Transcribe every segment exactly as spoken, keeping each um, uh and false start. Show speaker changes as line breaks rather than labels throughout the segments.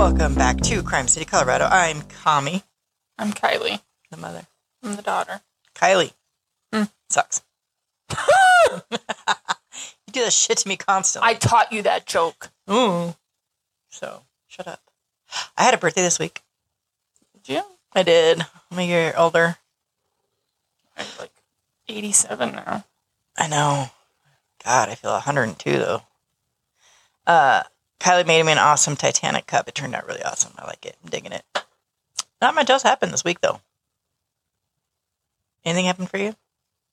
Welcome back to Crime City, Colorado. I'm Kami.
I'm Kylie.
The mother.
I'm the daughter.
Kylie.
Hmm.
Sucks. You do that shit to me constantly.
I taught you that joke.
Ooh. So, shut up. I had a birthday this week.
Did you?
I did. I'm a year older.
I'm like eighty-seven now.
I know. God, I feel one hundred two, though. Uh, Kylie made me an awesome Titanic cup. It turned out really awesome. I like it. I'm digging it. Not much else happened this week, though. Anything happened for you?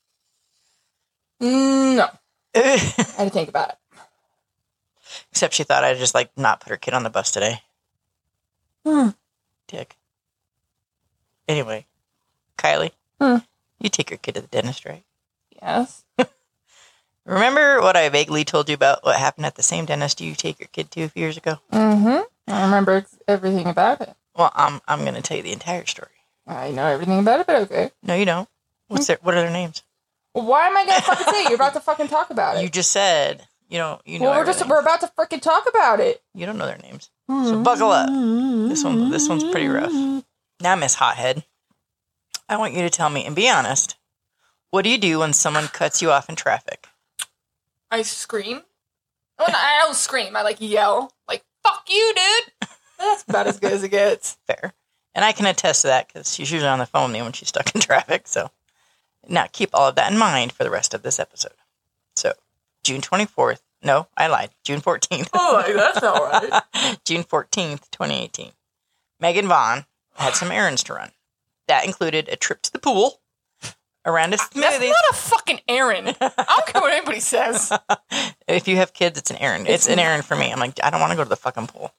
Mm, no. I had to think about it.
Except she thought I'd just, like, not put her kid on the bus today.
Hmm.
Dick. Anyway, Kylie,
hmm.
you take your kid to the dentist, right?
Yes.
Remember what I vaguely told you about what happened at the same dentist you take your kid to a few years ago?
Mm-hmm. I remember everything about it.
Well, I'm I'm going to tell you the entire story.
I know everything about it, but okay.
No, you don't. What's their, what are their names?
Well, why am I going to fucking say it? You're about to fucking talk about it.
You just said, you know, you know
Well, we're just,
everything.
we're about to freaking talk about it.
You don't know their names. So buckle up. This one, this one's pretty rough. Now, Miss Hothead, I want you to tell me, and be honest, what do you do when someone cuts you off in traffic?
I scream. Oh, no, I don't scream. I, like, yell. Like, fuck you, dude. That's about as good as it gets.
Fair. And I can attest to that because she's usually on the phone with me when she's stuck in traffic. So now keep all of that in mind for the rest of this episode. So June twenty-fourth. No, I lied. June fourteenth.
Oh, like, that's not right.
June fourteenth, twenty eighteen. Megan Vaughn had some errands to run. That included a trip to the pool, around a smoothie.
That's not a fucking errand. I don't care what anybody says.
If you have kids, it's an errand. It's, it's an errand for me. I'm like, I don't want to go to the fucking pool.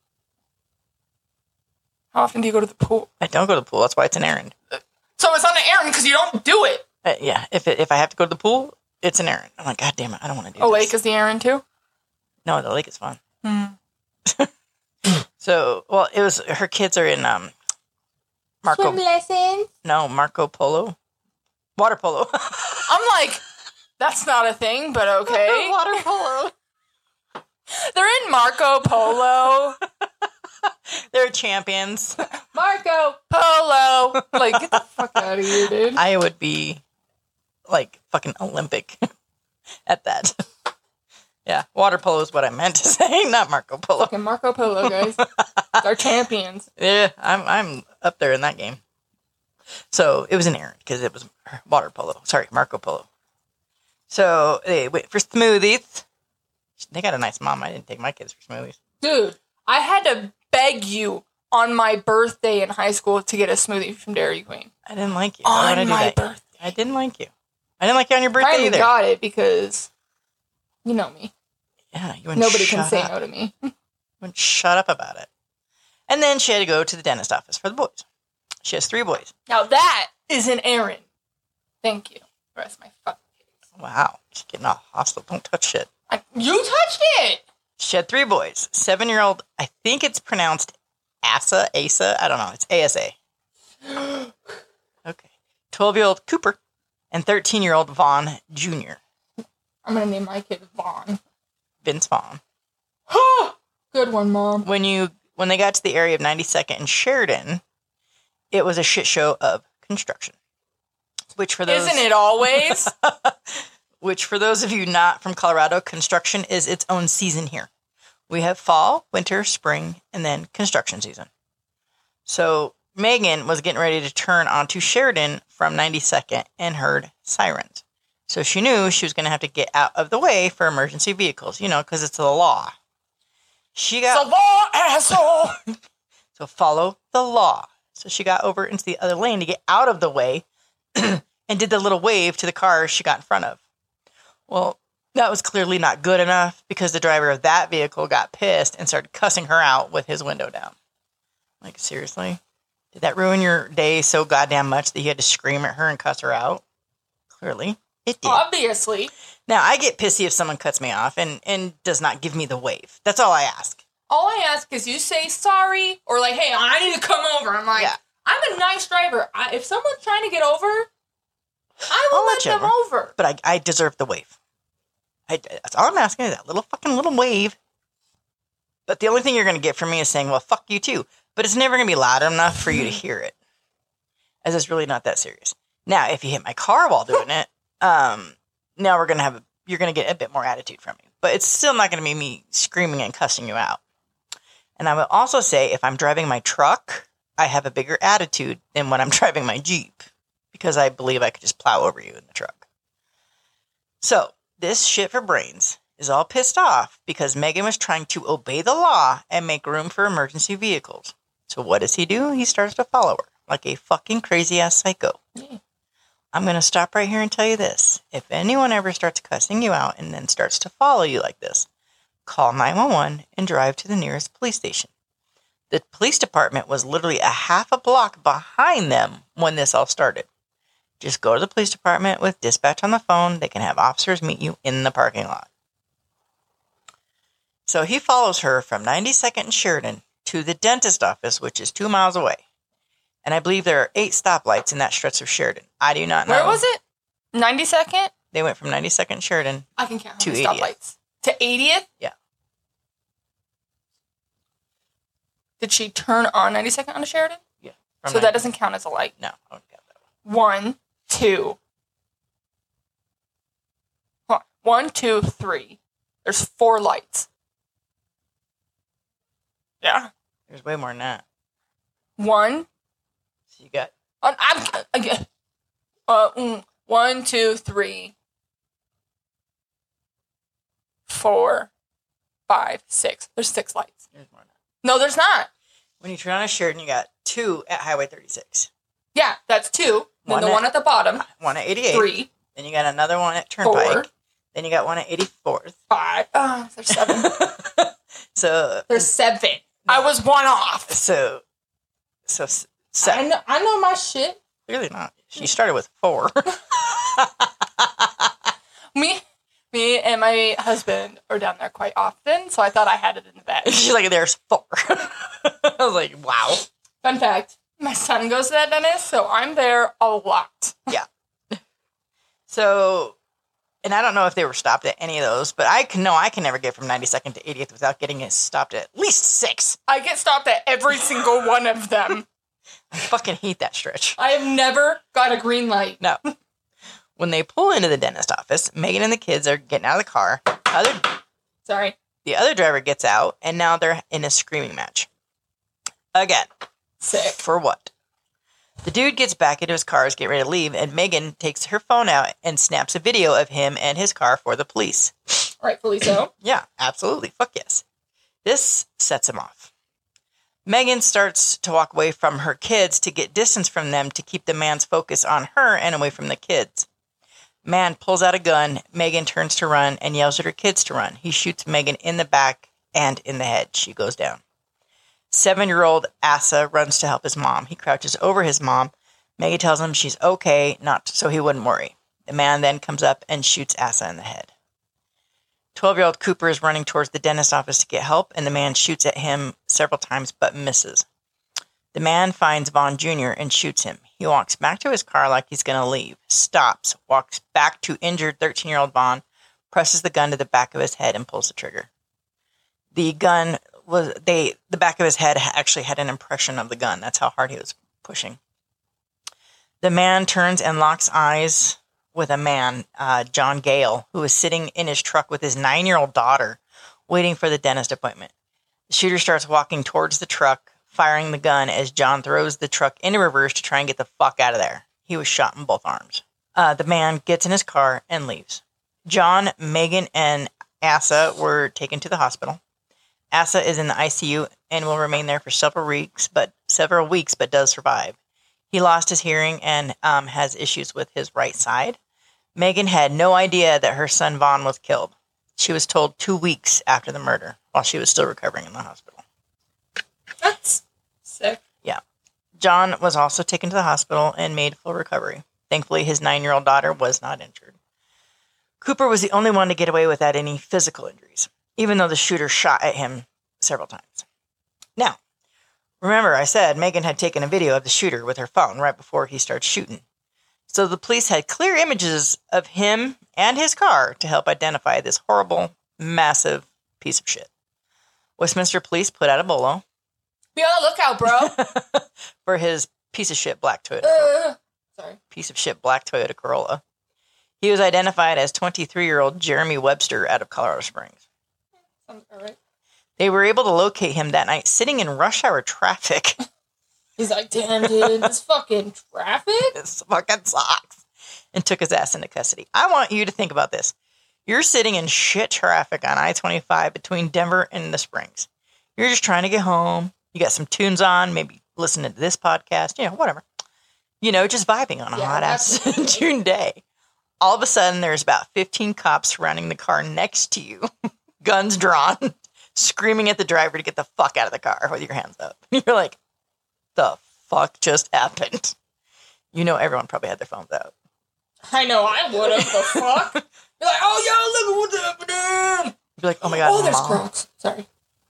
How often do you go to the pool?
I don't go to the pool. That's why it's an errand.
So it's not an errand because you don't do it.
Uh, yeah, if it, if I have to go to the pool, it's an errand. I'm like, God damn it, I don't want to do
a
this.
lake is the errand too?
No, the lake is fun.
Mm.
So, well, it was, her kids are in um, Marco.
Swim lessons?
No, Marco Polo. Water polo.
I'm like, that's not a thing, but okay.
Water polo.
They're in Marco Polo.
They're champions.
Marco Polo. Like, get the fuck out of here, dude.
I would be, like, fucking Olympic at that. Yeah, water polo is what I meant to say, not Marco Polo.
Fucking Marco Polo, guys. They're champions.
Yeah, I'm I'm up there in that game. So it was an errand because it was water polo. Sorry, Marco Polo. So they went for smoothies. They got a nice mom. I didn't take my kids for smoothies.
Dude, I had to beg you on my birthday in high school to get a smoothie from Dairy Queen.
I didn't like you. I
On
do
my
that.
birthday.
I didn't like you. I didn't like you on your birthday
I
either.
got it because, you know me.
Yeah, you wouldn't
Nobody
shut
can say
up.
no to me.
You wouldn't shut up about it. And then she had to go to the dentist office for the boys. She has three boys.
Now that is an errand. Thank you. Rest my fucking case.
Wow, she's getting all hostile. Don't touch shit.
I, you touched it!
She had three boys. Seven-year-old, I think it's pronounced Asa, Asa. I don't know. It's A S A. Okay. twelve-year-old Cooper and thirteen-year-old Vaughn Junior
I'm going to name my kid Vaughn.
Vince Vaughn.
Good one, Mom.
When you when they got to the area of ninety-second and Sheridan, it was a shit show of construction. Which for those
Isn't it always?
Which for those of you not from Colorado, construction is its own season here. We have fall, winter, spring, and then construction season. So Megan was getting ready to turn onto Sheridan from ninety-second and heard sirens. So she knew she was going to have to get out of the way for emergency vehicles, you know, because it's the law. She got
the law, asshole!
So follow the law. So she got over into the other lane to get out of the way and did the little wave to the car she got in front of. Well, that was clearly not good enough because the driver of that vehicle got pissed and started cussing her out with his window down. Like, seriously? Did that ruin your day so goddamn much that you had to scream at her and cuss her out? Clearly, it did.
Obviously.
Now, I get pissy if someone cuts me off and, and does not give me the wave. That's all I ask.
All I ask is you say sorry or like, hey, I need to come over. I'm like,
Yeah.
I'm a nice driver. I, if someone's trying to get over, I will
I'll
let
let you
them
over.
over.
But I, I deserve the wave. I, that's all I'm asking is that little fucking little wave. But the only thing you're going to get from me is saying, well, fuck you too. But it's never going to be loud enough for you to hear it, as it's really not that serious. Now, if you hit my car while doing it, um, now we're going to have, a, you're going to get a bit more attitude from me. But it's still not going to be me screaming and cussing you out. And I will also say, if I'm driving my truck, I have a bigger attitude than when I'm driving my Jeep, because I believe I could just plow over you in the truck. So, this shit for brains is all pissed off because Megan was trying to obey the law and make room for emergency vehicles. So what does he do? He starts to follow her like a fucking crazy-ass psycho. Yeah. I'm going to stop right here and tell you this. If anyone ever starts cussing you out and then starts to follow you like this, call nine one one and drive to the nearest police station. The police department was literally a half a block behind them when this all started. Just go to the police department with dispatch on the phone. They can have officers meet you in the parking lot. So he follows her from ninety-second and Sheridan to the dentist office, which is two miles away. And I believe there are eight stoplights in that stretch of Sheridan. I do not know.
Where was it? ninety-second?
They went from ninety-second and Sheridan
I can count
to
how many stoplights. To eightieth?
Yeah.
Did she turn on ninety-second onto Sheridan?
Yeah.
So that doesn't count as a light?
No, I don't count that
one. One, two. Hold on. One, two, three. There's four lights. Yeah.
There's way more than that.
One.
So you got...
Uh, I'm, again. Uh, mm, one, two, three. Four. Five, six. There's six lights.
There's more than that.
No, there's not.
When you turn on a Sheridan, you got two at Highway thirty-six.
Yeah, that's two. Then
One
the
at,
one at the bottom.
One at eighty-eight.
Three.
Then you got another one at Turnpike.
Four.
Then you got one at eighty-fourth.
Five. Oh, there's seven.
So
there's seven. I was one off.
So, so seven.
I know, I know my shit.
Clearly not. She started with four.
me, me and my husband are down there quite often, so I thought I had it in the bag.
She's like, there's four. I was like, wow.
Fun fact, my son goes to that dentist, so I'm there a lot.
Yeah. So, and I don't know if they were stopped at any of those, but I can know I can never get from ninety-second to eightieth without getting it stopped at at least six.
I get stopped at every single one of them.
I fucking hate that stretch.
I have never got a green light.
No. When they pull into the dentist office, Megan and the kids are getting out of the car. Other,
Sorry.
The other driver gets out, and now they're in a screaming match. Again.
Sick.
For what? The dude gets back into his car, is getting ready to leave, and Megan takes her phone out and snaps a video of him and his car for the police.
Rightfully so.
Yeah, absolutely. Fuck yes. This sets him off. Megan starts to walk away from her kids to get distance from them to keep the man's focus on her and away from the kids. Man pulls out a gun. Megan turns to run and yells at her kids to run. He shoots Megan in the back and in the head. She goes down. Seven-year-old Asa runs to help his mom. He crouches over his mom. Megan tells him she's okay, not so he wouldn't worry. The man then comes up and shoots Asa in the head. twelve-year-old Cooper is running towards the dentist office to get help, and the man shoots at him several times but misses. The man finds Vaughn Junior and shoots him. He walks back to his car like he's going to leave, stops, walks back to injured thirteen-year-old Vaughn, presses the gun to the back of his head, and pulls the trigger. The gun was they the back of his head actually had an impression of the gun. That's how hard he was pushing. The man turns and locks eyes with a man, uh, John Gale, who was sitting in his truck with his nine-year-old daughter, waiting for the dentist appointment. The shooter starts walking towards the truck, firing the gun as John throws the truck into reverse to try and get the fuck out of there. He was shot in both arms. Uh, the man gets in his car and leaves. John, Megan, and Asa were taken to the hospital. Asa is in the I C U and will remain there for several weeks, but several weeks, but does survive. He lost his hearing and um, has issues with his right side. Megan had no idea that her son Vaughn was killed. She was told two weeks after the murder, while she was still recovering in the hospital.
That's sick.
Yeah. John was also taken to the hospital and made full recovery. Thankfully, his nine-year-old daughter was not injured. Cooper was the only one to get away without any physical injuries, even though the shooter shot at him several times. Now, remember I said Megan had taken a video of the shooter with her phone right before he started shooting. So the police had clear images of him and his car to help identify this horrible, massive piece of shit. Westminster police put out a bolo
Be on the lookout, bro.
for his piece of shit black Toyota.
Uh, sorry.
Piece of shit black Toyota Corolla. He was identified as twenty-three-year-old Jeremy Webster out of Colorado Springs.
Sounds all right.
They were able to locate him that night sitting in rush hour traffic.
He's like, damn, dude, this fucking traffic?
This fucking sucks. And took his ass into custody. I want you to think about this. You're sitting in shit traffic on I twenty-five between Denver and the Springs. You're just trying to get home. You got some tunes on, maybe listening to this podcast, you know, whatever. You know, just vibing on a
Yeah,
hot ass
absolutely.
June day. All of a sudden, there's about fifteen cops surrounding the car next to you, guns drawn, screaming at the driver to get the fuck out of the car with your hands up. You're like, the fuck just happened? You know, everyone probably had their phones out.
I know, I would have. The fuck? You're like, oh, yo, look at what's happening.
You'd be like, oh my God,
Oh, there's
Mom.
Crocs. Sorry.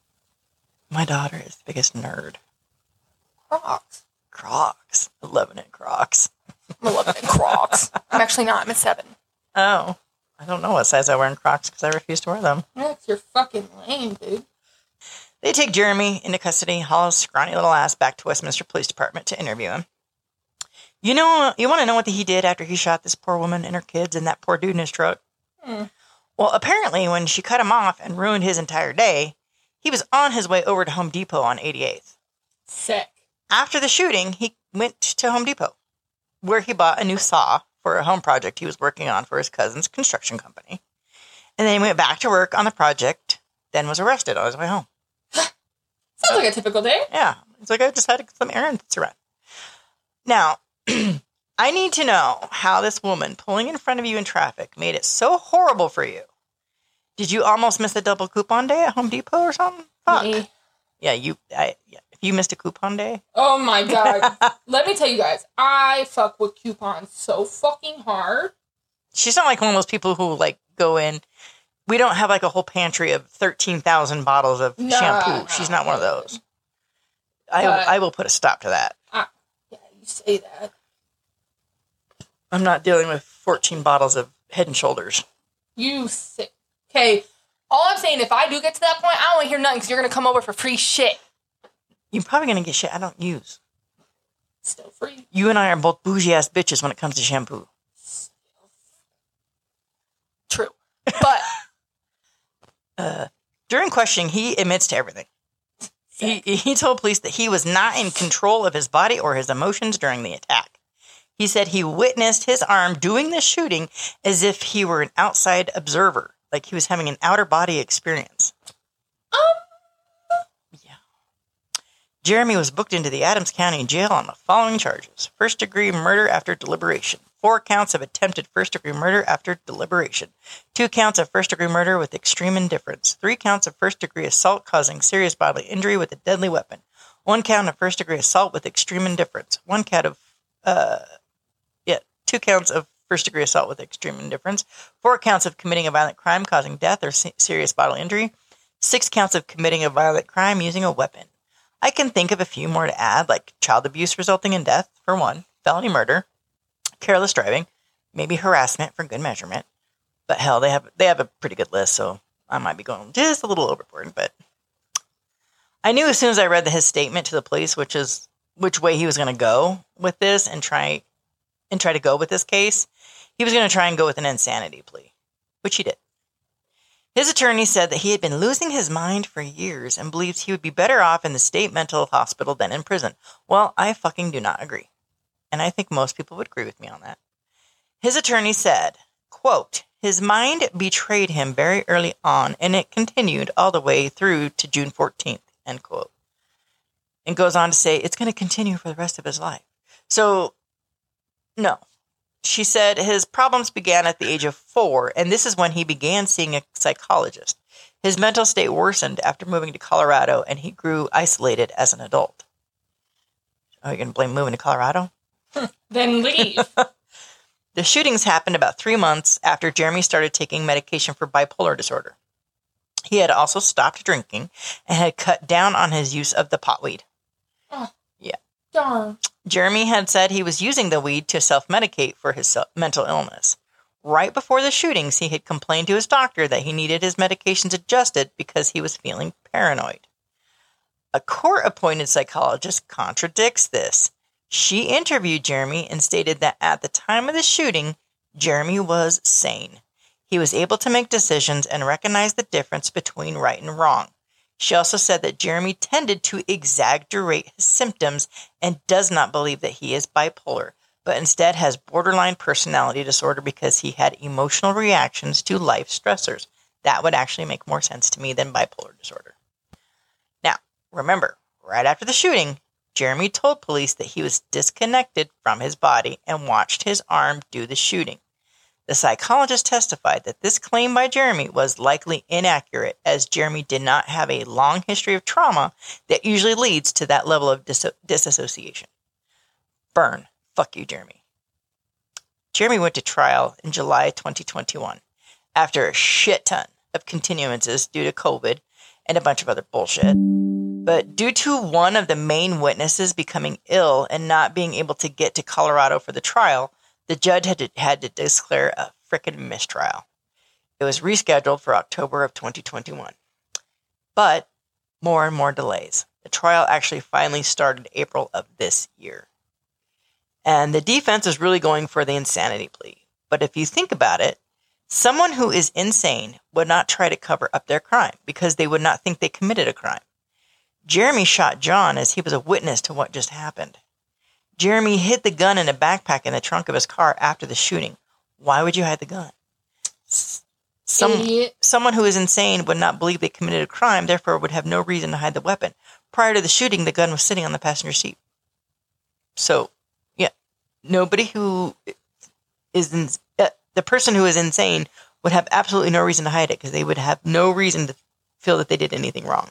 My daughter is the biggest nerd.
Crocs.
Crocs. eleven in Crocs.
I'm eleven in Crocs. I'm actually not. I'm a seven.
Oh, I don't know what size I wear in Crocs because I refuse to wear them.
That's you're fucking lame, dude.
They take Jeremy into custody, haul his scrawny little ass back to Westminster Police Department to interview him. You know, you want to know what he did after he shot this poor woman and her kids and that poor dude in his truck?
Hmm.
Well, apparently when she cut him off and ruined his entire day, he was on his way over to Home Depot on eighty-eighth.
Sick.
After the shooting, he went to Home Depot, where he bought a new saw for a home project he was working on for his cousin's construction company. And then he went back to work on the project, then was arrested on his way home.
Sounds like a typical day.
Yeah. It's like, I just had some errands to run. Now, I need to know how this woman pulling in front of you in traffic made it so horrible for you. Did you almost miss a double coupon day at Home Depot or something? Fuck.
Me.
Yeah, you. I, yeah. If you missed a coupon day,
Oh my god. Let me tell you guys, I fuck with coupons so fucking hard.
she's not like one of those people who like go in. We don't have like a whole pantry of thirteen thousand bottles of
No,
shampoo.
no.
She's not one of those. I
But-
I will put a stop to that.
Yeah, you say that.
I'm not dealing with fourteen bottles of Head and Shoulders.
You sick. Okay, all I'm saying, if I do get to that point, I don't want to hear nothing because you're going to come over for free shit.
You're probably gonna get shit I don't use.
Still free.
You and I are both bougie ass bitches when it comes to shampoo.
True. But
Uh, during questioning, he admits to everything. He, he told police that he was not in control of his body or his emotions during the attack. He said he witnessed his arm doing the shooting as if he were an outside observer, like he was having an outer body experience.
um,
Yeah. Jeremy was booked into the Adams County Jail on the following charges. First-degree murder after deliberation. Four counts of attempted first-degree murder after deliberation. Two counts of first-degree murder with extreme indifference. Three counts of first-degree assault causing serious bodily injury with a deadly weapon. One count of first-degree assault with extreme indifference. One count of, uh, yeah, two counts of first-degree assault with extreme indifference. Four counts of committing a violent crime causing death or se- serious bodily injury. Six counts of committing a violent crime using a weapon. I can think of a few more to add, like child abuse resulting in death, for one, felony murder, careless driving, maybe harassment for good measurement. But hell, they have they have a pretty good list, so I might be going just a little overboard. But I knew as soon as I read the, his statement to the police, which is which way he was going to go with this and try and try to go with this case, he was going to try and go with an insanity plea, which he did. His attorney said that he had been losing his mind for years and believes he would be better off in the state mental hospital than in prison. Well, I fucking do not agree. And I think most people would agree with me on that. His attorney said, quote, his mind betrayed him very early on, and it continued all the way through to June fourteenth, end quote. And goes on to say it's going to continue for the rest of his life. So, no. She said his problems began at the age of four, and this is when he began seeing a psychologist. His mental state worsened after moving to Colorado, and he grew isolated as an adult. Are you going to blame moving to Colorado?
then leave.
The shootings happened about three months after Jeremy started taking medication for bipolar disorder. He had also stopped drinking and had cut down on his use of the pot weed.
Oh,
yeah.
Darn.
Jeremy had said he was using the weed to self-medicate for his mental illness. Right before the shootings, he had complained to his doctor that he needed his medications adjusted because he was feeling paranoid. A court-appointed psychologist contradicts this. She interviewed Jeremy and stated that at the time of the shooting, Jeremy was sane. He was able to make decisions and recognize the difference between right and wrong. She also said that Jeremy tended to exaggerate his symptoms and does not believe that he is bipolar, but instead has borderline personality disorder because he had emotional reactions to life stressors. That would actually make more sense to me than bipolar disorder. Now, remember, right after the shooting, Jeremy told police that he was disconnected from his body and watched his arm do the shooting. The psychologist testified that this claim by Jeremy was likely inaccurate, as Jeremy did not have a long history of trauma that usually leads to that level of dis- disassociation. Burn. Fuck you, Jeremy. Jeremy went to trial in July twenty twenty-one after a shit ton of continuances due to COVID and a bunch of other bullshit. But due to one of the main witnesses becoming ill and not being able to get to Colorado for the trial, the judge had to, had to declare a frickin' mistrial. It was rescheduled for October of twenty twenty-one. But more and more delays. The trial actually finally started April of this year. And the defense is really going for the insanity plea. But if you think about it, someone who is insane would not try to cover up their crime because they would not think they committed a crime. Jeremy shot John as he was a witness to what just happened. Jeremy hid the gun in a backpack in the trunk of his car after the shooting. Why would you hide the gun? Some,
Idiot.
someone who is insane would not believe they committed a crime, therefore would have no reason to hide the weapon. Prior to the shooting, the gun was sitting on the passenger seat. So, yeah, nobody who is in, uh, the person who is insane would have absolutely no reason to hide it because they would have no reason to feel that they did anything wrong.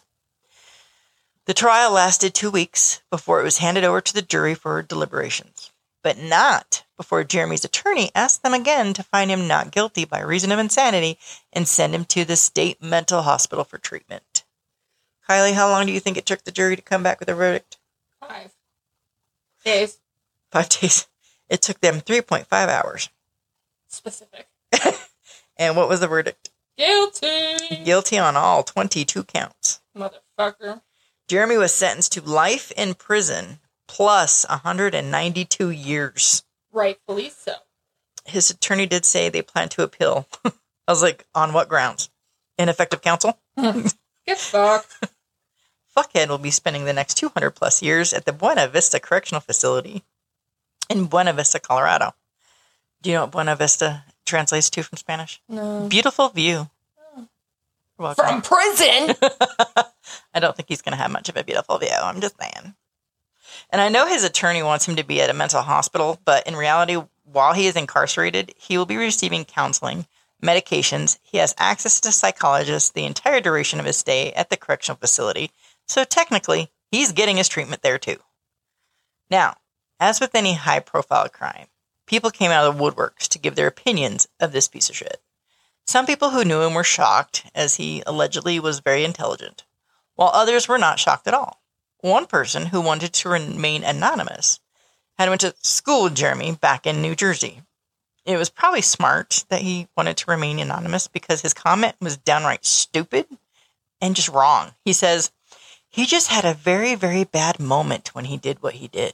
The trial lasted two weeks before it was handed over to the jury for deliberations, but not before Jeremy's attorney asked them again to find him not guilty by reason of insanity and send him to the state mental hospital for treatment. Kylie, how long do you think it took the jury to come back with a verdict?
Five days.
Five days. It took them three point five hours.
Specific.
And what was the verdict?
Guilty.
Guilty on all twenty-two counts.
Motherfucker.
Jeremy was sentenced to life in prison plus one hundred ninety-two years.
Rightfully so.
His attorney did say they plan to appeal. I was like, on what grounds? Ineffective counsel?
Get fucked.
Fuckhead will be spending the next two hundred plus years at the Buena Vista Correctional Facility in Buena Vista, Colorado. Do you know what Buena Vista translates to from Spanish?
No.
Beautiful view. You're welcome.
From prison?
I don't think he's going to have much of a beautiful view. I'm just saying. And I know his attorney wants him to be at a mental hospital, but in reality, while he is incarcerated, he will be receiving counseling, medications. He has access to psychologists the entire duration of his stay at the correctional facility. So technically, he's getting his treatment there too. Now, as with any high-profile crime, people came out of the woodworks to give their opinions of this piece of shit. Some people who knew him were shocked, as he allegedly was very intelligent, while others were not shocked at all. One person who wanted to remain anonymous had went to school with Jeremy back in New Jersey. It was probably smart that he wanted to remain anonymous because his comment was downright stupid and just wrong. He says, he just had a very, very bad moment when he did what he did.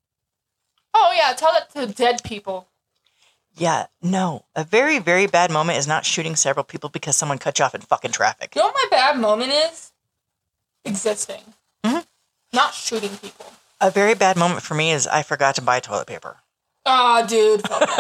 Oh, yeah. Tell that to dead people.
Yeah, no. A very, very bad moment is not shooting several people because someone cut you off in fucking traffic.
You know what my bad moment is? Existing.
Mm-hmm.
Not shooting people.
A very bad moment for me is I forgot to buy toilet paper.
Ah, dude.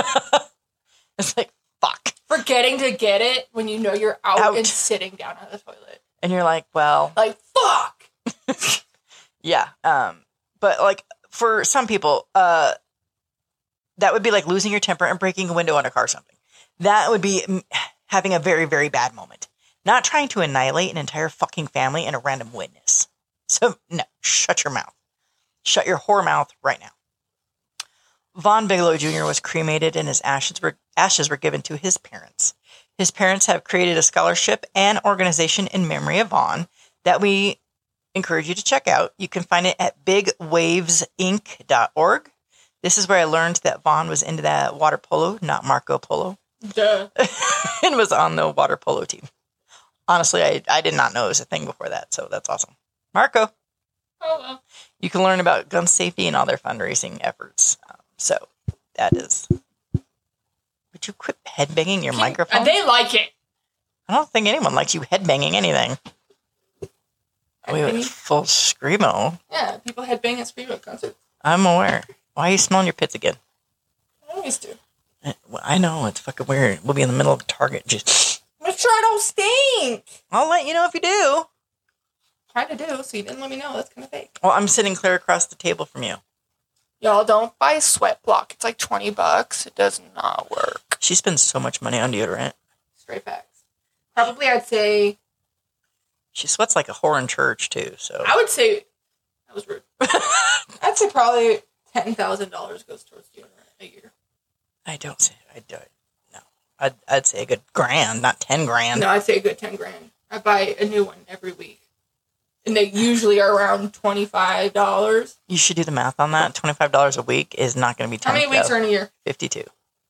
It's like, fuck.
Forgetting to get it when you know you're out,
Out.
and sitting down on the toilet.
And you're like, well...
Like, fuck!
Yeah. Um, but, like, for some people, uh, that would be like losing your temper and breaking a window on a car or something. That would be mm, having a very, very bad moment. Not trying to annihilate an entire fucking family and a random witness. So, no. Shut your mouth. Shut your whore mouth right now. Vaughn Bigelow Junior was cremated and his ashes were ashes were given to his parents. His parents have created a scholarship and organization in memory of Vaughn that we encourage you to check out. You can find it at big waves inc dot org. This is where I learned that Vaughn was into that water polo, not Marco Polo.
Duh.
and was on the water polo team. Honestly, I, I did not know it was a thing before that, so that's awesome. Marco.
Oh, well.
You can learn about gun safety and all their fundraising efforts. Um, so, that is... Would you quit headbanging your
Can-
microphone?
They like it.
I don't think anyone likes you headbanging anything. We went
Headbanging?
full screamo.
Yeah, people headbang at Screamo concerts.
I'm aware. Why are you smelling your pits again?
I always do.
Uh, well, I know, it's fucking weird. We'll be in the middle of Target. Just,
Make sure I don't stink.
I'll let you know if you do.
Kind of do, so you didn't let me know. That's kind of fake.
Well, I'm sitting clear across the table from you.
Y'all don't buy Sweat Block. It's like twenty bucks. It does not work.
She spends so much money on deodorant.
Straight facts. Probably I'd say,
She sweats like a whore in church, too, so.
I would say, that was rude. I'd say probably ten thousand dollars goes towards deodorant a year.
I don't say, I don't, no. I'd, I'd say a good grand, not ten grand.
No, I'd say a good ten grand. I buy a new one every week. And they usually are around twenty-five dollars.
You should do the math on that. twenty-five dollars a week is not going to be ten.
How many weeks are in a year?
fifty-two.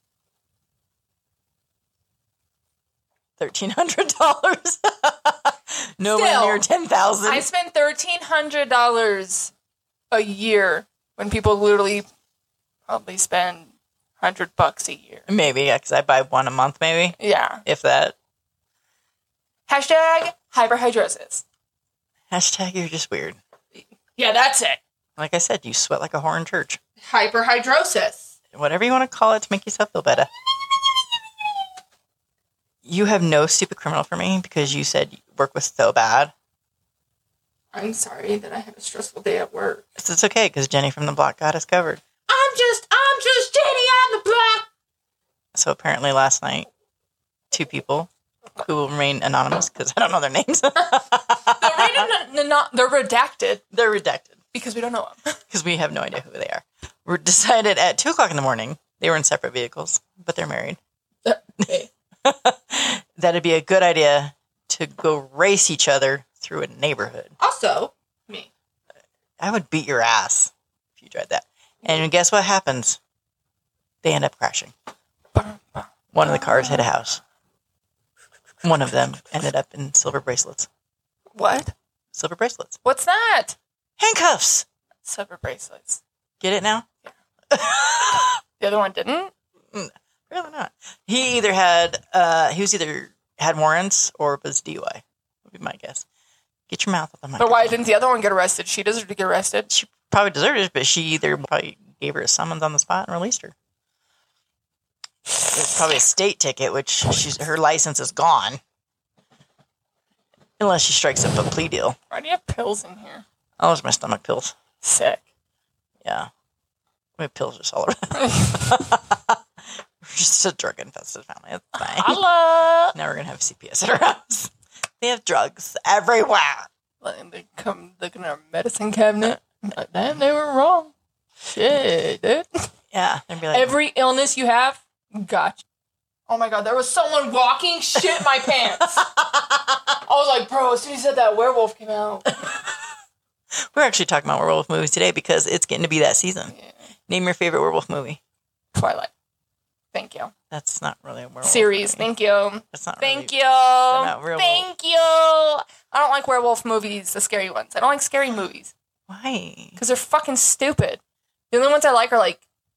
thirteen hundred dollars. Nowhere
Still,
near ten thousand.
I spend thirteen hundred dollars a year when people literally probably spend one hundred bucks a year.
Maybe, yeah, because I buy one a month, maybe,
Yeah.
if that.
Hashtag hyperhidrosis.
Hashtag you're just weird.
Yeah, that's it.
Like I said, you sweat like a whore in church.
Hyperhidrosis.
Whatever you want to call it to make yourself feel better. You have no stupid criminal for me because you said work was so bad.
I'm sorry that I had a stressful day at work.
It's, it's okay because Jenny from the block got us covered.
I'm just, I'm just Jenny on the block.
So apparently last night, two people who will remain anonymous because I don't know their names.
They're, rated, not, they're redacted
They're redacted
because we don't know them.
because we have no idea who they are. We decided at two o'clock in the morning, they were in separate vehicles, but they're married.
Okay.
That'd be a good idea to go race each other through a neighborhood.
Also, me.
I would beat your ass if you tried that. And guess what happens? They end up crashing. One of the cars hit a house. One of them ended up in silver bracelets.
What?
Silver bracelets.
What's that?
Handcuffs!
Silver bracelets.
Get it now?
The other one didn't?
Really not. He either had, uh, he was either had warrants or was D U I, would be my guess. Get your mouth off the microphone.
But why didn't the other one get arrested? She deserved to get arrested.
She probably deserved it, but she either probably gave her a summons on the spot and released her. It's probably a state ticket, which she's, her license is gone. Unless she strikes up a plea deal.
Why do you have pills in here?
Oh, those are my stomach pills.
Sick.
Yeah. We have pills just all around. We're just a drug infested family. That's fine.
Holla!
Now we're going to have C P S at our house. They have drugs everywhere.
Like, they come look in our medicine cabinet. Like, damn, they were wrong. Shit, dude.
Yeah. They'd be like,
Every illness you have, gotcha. Oh my god, there was someone walking shit my pants. I was like, bro, as soon as you said that, werewolf came out.
we're actually talking about werewolf movies today because it's getting to be that season.
Yeah.
Name your favorite werewolf movie.
Twilight. Thank you.
That's not really a werewolf
Series.
movie.
Thank you.
That's not
Thank
really,
you.
not real
Thank you. I don't like werewolf movies, the scary ones. I don't like scary movies
Why?
because they're fucking stupid. The only ones I like are like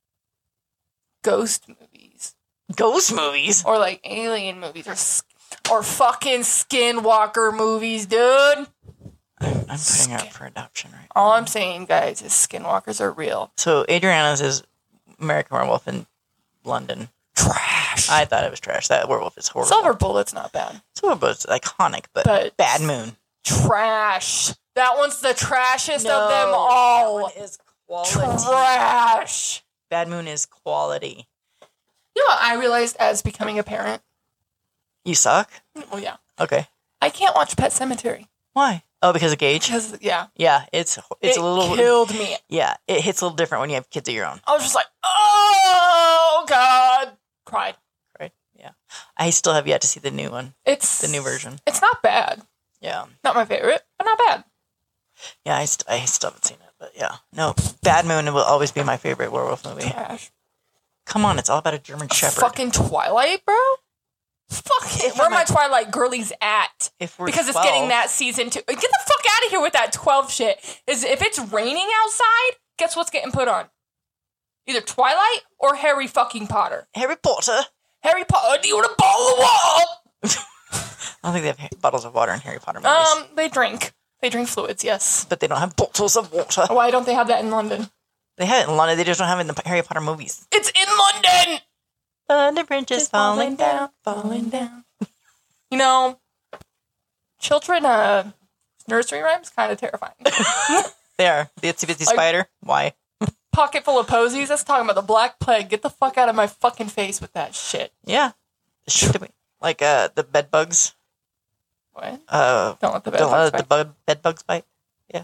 ghost movies
Ghost movies?
or like alien movies or s- or fucking skinwalker movies, dude.
I'm, I'm putting her up for adoption right
All I'm saying, guys, is skinwalkers are real.
So Adriana's is American Werewolf in London.
Trash.
I thought it was trash. That werewolf is horrible.
Silver Bullet's not bad.
Silver Bullet's iconic, but,
But-
Bad Moon.
Trash. That one's the trashiest of them all.
That one is quality.
Trash.
Bad Moon is quality.
You know what I realized as becoming a parent?
You suck?
Oh, yeah.
Okay.
I can't watch Pet Sematary.
Why? Oh, because of Gage?
Because, yeah.
Yeah, it's it's
it
a little
killed me.
Yeah, it hits a little different when you have kids of your own.
I was just like, oh, God. Cried.
Right? Yeah. I still have yet to see the new one.
It's
The new version.
It's not bad.
Yeah.
Not my favorite, but not bad.
Yeah, I, st- I still haven't seen it, but yeah. No, Bad Moon will always be my favorite werewolf movie.
Trash.
Come on, it's all about a German Shepherd.
Fucking Twilight, bro. Fuck it. Where are my Twilight girlies at?
If we're
because
twelve,
it's getting that season two. Get the fuck out of here with that twelve shit. Is if it's raining outside, guess what's getting put on? Either Twilight or Harry fucking Potter.
Harry Potter.
Harry Potter, do you want a bottle of water?
I don't think they have bottles of water in Harry Potter movies.
Um, they drink. They drink fluids, yes.
But they don't have bottles of water.
Why don't they have that in London?
They have it in London. They just don't have it in the Harry Potter movies.
It's in London!
London Bridge is falling,
falling down, falling down. You know, children, uh, nursery rhymes, kind of terrifying.
They are. The Itsy Bitsy
Like-
Spider. Why?
Pocket full of posies. That's talking about the Black Plague. Get the fuck out of my fucking face with that shit.
Yeah. The shit that we- like uh, the bed bugs.
What?
Uh,
Don't let the bed
don't
bugs
let the
bite.
bug, bed bugs bite. Yeah.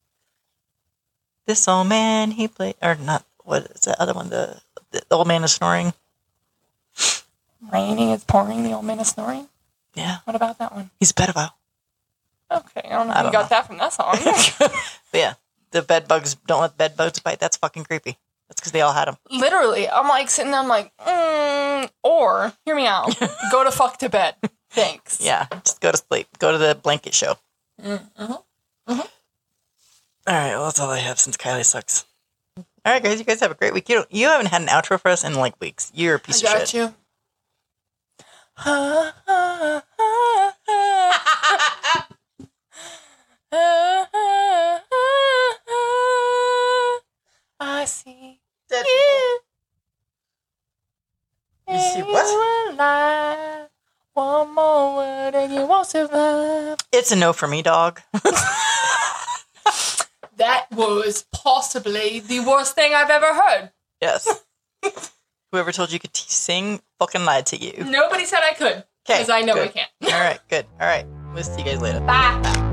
This old man, he played, or not, what is the other one? The, the old man is snoring.
Raining is pouring, the old man is snoring.
Yeah.
What about that one?
He's a pedophile.
Okay, I don't know
I
how
don't
you got
know.
that from that song.
But yeah. The bed bugs, don't let bed bugs bite. That's fucking creepy. That's because they all had them.
Literally, I'm like sitting there, I'm like, mm, or, hear me out, go to fuck to bed. Thanks.
Yeah. Just go to sleep. Go to the blanket show.
Mm-hmm.
All right. Well, that's all I have since Kylie sucks. All right, guys. You guys have a great week. You don't, you haven't had an outro for us in like weeks. You're a piece
I
of
got
shit.
you. I see
Dead
you.
You see what?
You alive. One more word and you won't survive.
It's a no for me, dog.
That was possibly the worst thing I've ever heard.
Yes. Whoever told you could t- sing fucking lied to you.
Nobody said I could.
Okay.
Because I know
good.
I can't.
All right. Good. All right. We'll see you guys later.
Bye.